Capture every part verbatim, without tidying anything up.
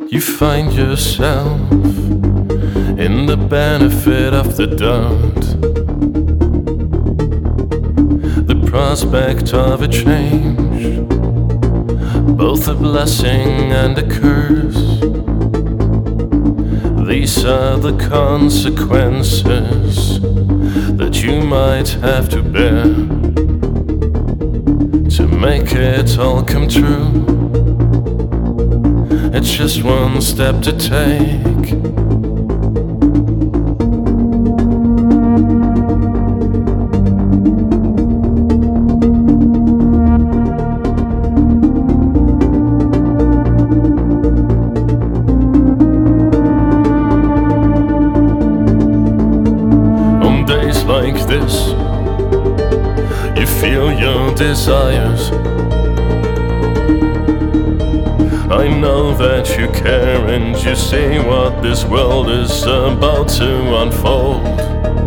You find yourself in the benefit of the doubt, the prospect of a change, both a blessing and a curse. These are the consequences that you might have to bear to make it all come true. It's just one step to take. On days like this, you feel your desires. I know that you care and you see what this world is about to unfold.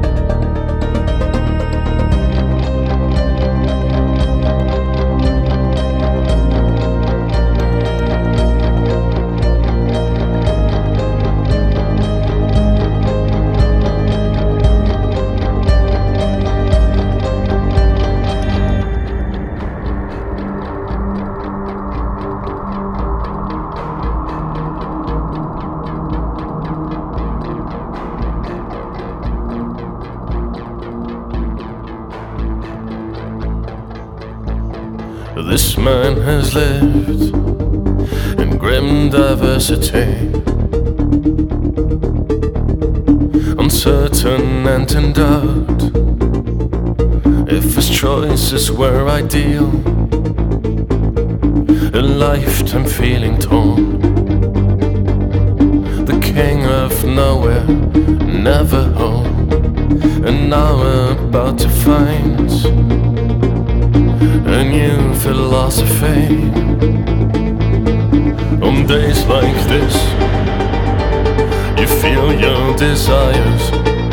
This man has lived in grim diversity, uncertain and in doubt. If his choices were ideal, a lifetime feeling torn, the king of nowhere, never home, and now about to find a new philosophy. On days like this, you feel your desires.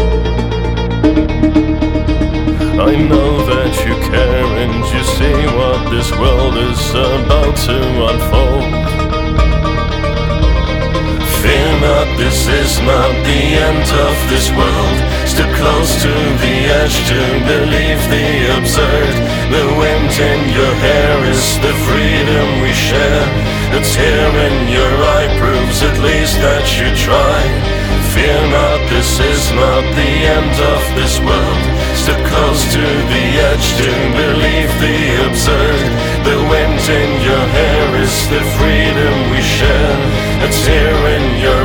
I know that you care and you see what this world is about to unfold. Fear not, this is not the end of this world. Step close to the edge to believe the absurd. The wind in your hair is the freedom we share. A tear in your eye proves at least that you try. Fear not, this is not the end of this world. Step close to the edge to believe the absurd. The wind in your hair is the freedom we share. A tear in your